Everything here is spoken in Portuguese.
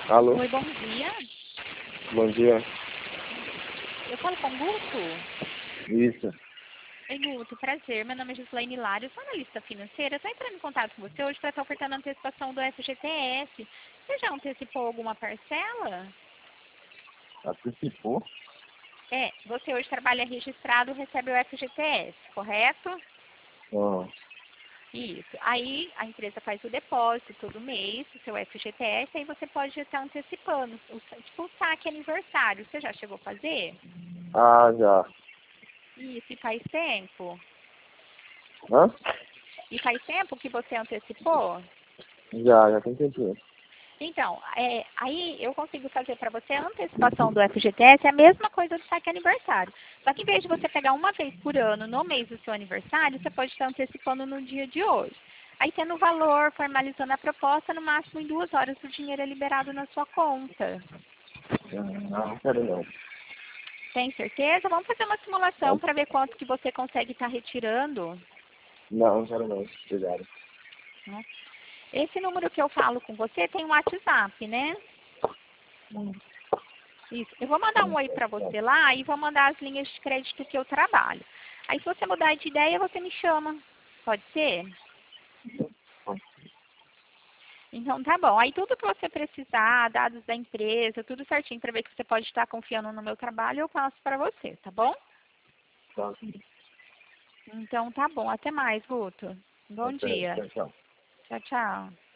Alô? Oi, bom dia. Bom dia. Eu falo com o Guto? Isso. Oi, Guto, prazer. Meu nome é Gislaine Hilário, eu sou analista financeira. Estou entrando em contato com você hoje para estar ofertando a antecipação do FGTS. Você já antecipou alguma parcela? Antecipou? Você hoje trabalha registrado, recebe o FGTS, correto? Ah, Isso. Aí a empresa faz o depósito todo mês, o seu FGTS, aí você pode estar antecipando, tipo o saque aniversário. Você já chegou a fazer? já. Isso, e faz tempo? Hã? E faz tempo que você antecipou? Já tem tempinho. Então, aí eu consigo fazer para você a antecipação do FGTS, é a mesma coisa do saque aniversário. Só que em vez de você pegar uma vez por ano no mês do seu aniversário, você pode estar antecipando no dia de hoje. Aí tendo o valor, formalizando a proposta, no máximo em 2 horas o dinheiro é liberado na sua conta. Não quero não. Tem certeza? Vamos fazer uma simulação para ver quanto que você consegue estar retirando. Não quero não. Obrigado. Né? Esse número que eu falo com você tem um WhatsApp, né? Isso. Eu vou mandar um oi para você lá e vou mandar as linhas de crédito que eu trabalho. Aí se você mudar de ideia, você me chama. Pode ser? Então tá bom. Aí tudo que você precisar, dados da empresa, tudo certinho para ver que você pode estar confiando no meu trabalho, eu passo para você, tá bom? Tá. Então tá bom. Até mais, Guto. Bom Até. dia. Tchau, tchau. Tchau, tchau.